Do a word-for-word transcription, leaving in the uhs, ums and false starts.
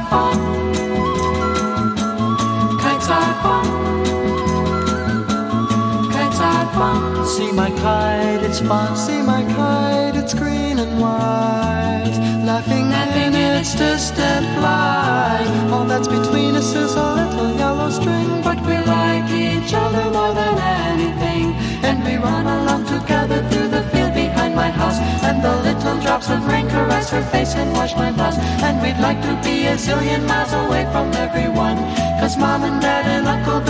fun. Kites are fun. Kites are fun. See my kite, it's fun. See my kite, it's green and white. Laughing, Laughing in its distant flight. All that's between us is a little yellow string, but we like each other more than anything. And we run along together through the field behind my house, and the little drops of rain caress her face and wash my blouse. And we'd like to be a zillion miles away from everyone, 'cause Mom and Dad and Uncle